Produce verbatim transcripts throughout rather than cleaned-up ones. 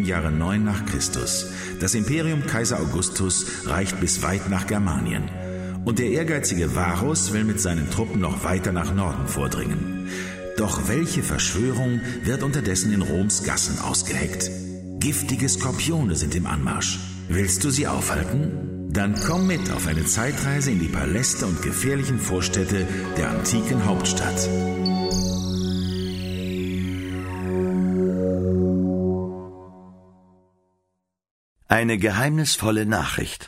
im Jahre neun nach Christus. Das Imperium Kaiser Augustus reicht bis weit nach Germanien. Und der ehrgeizige Varus will mit seinen Truppen noch weiter nach Norden vordringen. Doch welche Verschwörung wird unterdessen in Roms Gassen ausgeheckt? Giftige Skorpione sind im Anmarsch. Willst du sie aufhalten? Dann komm mit auf eine Zeitreise in die Paläste und gefährlichen Vorstädte der antiken Hauptstadt. Eine geheimnisvolle Nachricht.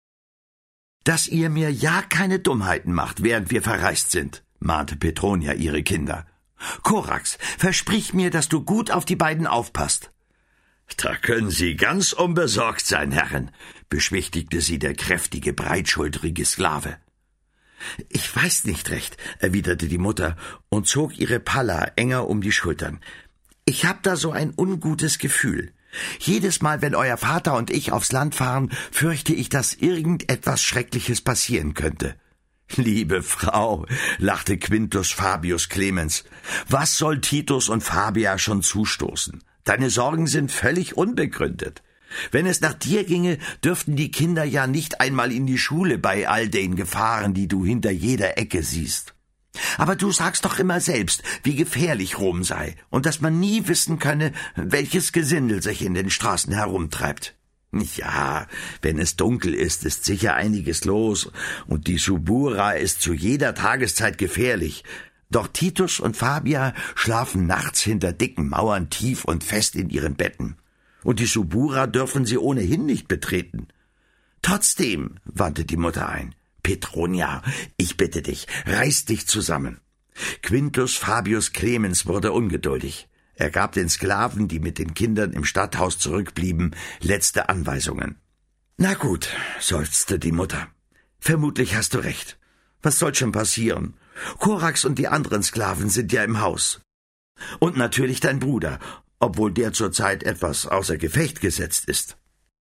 Dass ihr mir ja keine Dummheiten macht, während wir verreist sind, mahnte Petronia ihre Kinder. Korax, versprich mir, dass du gut auf die beiden aufpasst. Da können Sie ganz unbesorgt sein, Herrin, beschwichtigte sie der kräftige, breitschultrige Sklave. Ich weiß nicht recht, erwiderte die Mutter und zog ihre Palla enger um die Schultern. Ich hab da so ein ungutes Gefühl. Jedes Mal, wenn euer Vater und ich aufs Land fahren, fürchte ich, dass irgendetwas Schreckliches passieren könnte. Liebe Frau, lachte Quintus Fabius Clemens, was soll Titus und Fabia schon zustoßen? Deine Sorgen sind völlig unbegründet. Wenn es nach dir ginge, dürften die Kinder ja nicht einmal in die Schule bei all den Gefahren, die du hinter jeder Ecke siehst. Aber du sagst doch immer selbst, wie gefährlich Rom sei und dass man nie wissen könne, welches Gesindel sich in den Straßen herumtreibt. Ja, wenn es dunkel ist, ist sicher einiges los und die Subura ist zu jeder Tageszeit gefährlich. Doch Titus und Fabia schlafen nachts hinter dicken Mauern tief und fest in ihren Betten. Und die Subura dürfen sie ohnehin nicht betreten. Trotzdem, wandte die Mutter ein, Petronia, ich bitte dich, reiß dich zusammen. Quintus Fabius Clemens wurde ungeduldig. Er gab den Sklaven, die mit den Kindern im Stadthaus zurückblieben, letzte Anweisungen. Na gut, seufzte die Mutter. Vermutlich hast du recht. Was soll schon passieren? Korax und die anderen Sklaven sind ja im Haus. Und natürlich dein Bruder, obwohl der zurzeit etwas außer Gefecht gesetzt ist.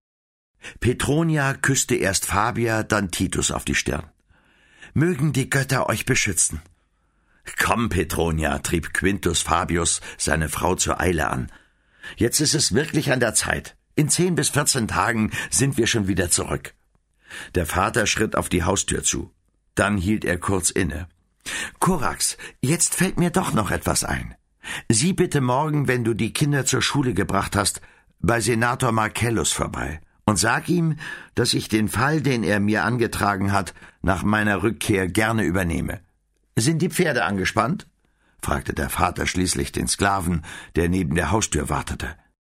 Petronia küsste erst Fabia, dann Titus auf die Stirn. Mögen die Götter euch beschützen. Komm, Petronia, trieb Quintus Fabius seine Frau zur Eile an. Jetzt ist es wirklich an der Zeit. In zehn bis vierzehn Tagen sind wir schon wieder zurück. Der Vater schritt auf die Haustür zu. Dann hielt er kurz inne. Korax, jetzt fällt mir doch noch etwas ein. Sieh bitte morgen, wenn du die Kinder zur Schule gebracht hast, bei Senator Marcellus vorbei und sag ihm, dass ich den Fall, den er mir angetragen hat, nach meiner Rückkehr gerne übernehme. Sind die Pferde angespannt? Fragte der Vater schließlich den Sklaven, der neben der Haustür wartete.